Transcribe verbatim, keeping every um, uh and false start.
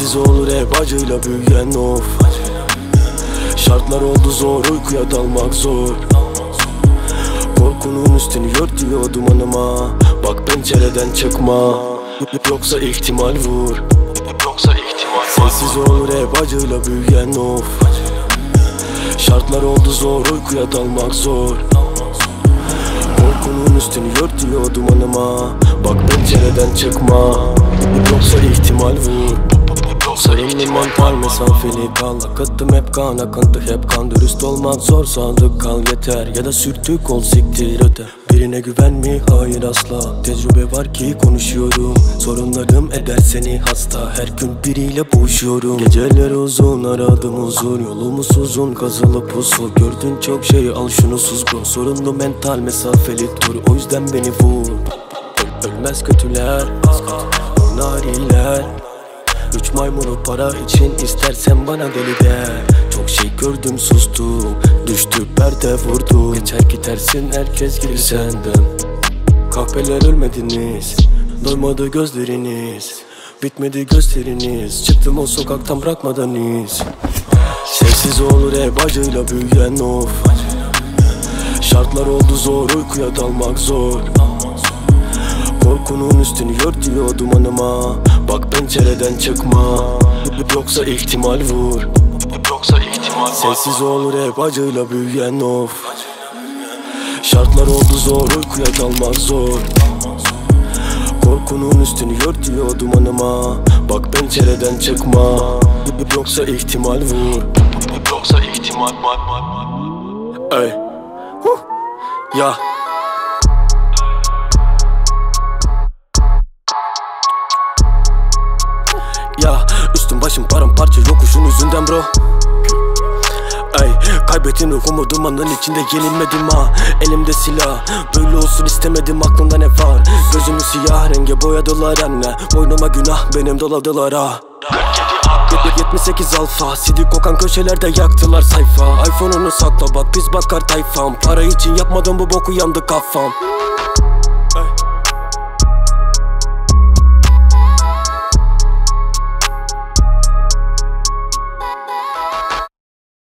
Sensiz olur hep acıyla büyüyen of. Şartlar oldu zor, uykuya dalmak zor. Korkunun üstünü örtüyor dumanıma. Bak pencereden çıkma, yoksa ihtimal vur. Yoksa ihtimal Sensiz olur hep acıyla büyüyen of. Şartlar oldu zor, uykuya dalmak zor. Korkunun üstünü örtüyor dumanıma. Bak pencereden çıkma, yoksa ihtimal vur. Sorunlu mental mesafeli kal. Akıttım hep kan, akıntı hep kan. Dürüst olmak zor, sadık kal yeter. Ya da sürtük ol, siktir öte. Birine güven mi? Hayır asla. Tecrübe var ki konuşuyorum. Sorunlarım eder seni hasta. Her gün biriyle boğuşuyorum. Geceler uzun, aradım huzur. Yolumuz uzun, kazılı pusu. Gördün çok şey, al şunu sus bro. Sorunlu mental mesafeli dur. O yüzden beni vur. Ölmez kötüler, nariler. Üç maymunu para için istersen bana deli de. Çok şey gördüm sustum, düştü perde vurdu. Geçer gidersin herkes gibi senden. Kahpeler ölmediniz, doymadı gözleriniz. Bitmedi gösteriniz, çıktım o sokaktan bırakmadan iz. Sensiz olur hep acıyla büyüyen of. Şartlar oldu zor, uykuya dalmak zor. Korkunun üstünü örtüyor dumanıma. Bak pencereden çıkma, yoksa ihtimal vur. Yoksa ihtimal Sensiz olur hep acıyla büyüyen of. Şartlar oldu zor, uykuya dalmak zor. Korkunun üstünü örtüyor dumanıma. Bak pencereden çıkma, yoksa ihtimal vur. Yoksa ihtimal Ey huh. Ya Ya üstüm başım paramparça yokuşun yüzünden bro. Ey kaybettin ruhumu dumanın içinde yenilmedim ha. Elimde silah, böyle olsun istemedim, aklımda ne var? Gözümü siyah renge boyadılar anne. Boynuma günah benim doladılar ha. yetmiş sekiz alfa, sidik kokan köşelerde yaktılar sayfa. iPhone'unu sakla bak biz bakar tayfam. Para için yapmadım bu boku, yandı kafam.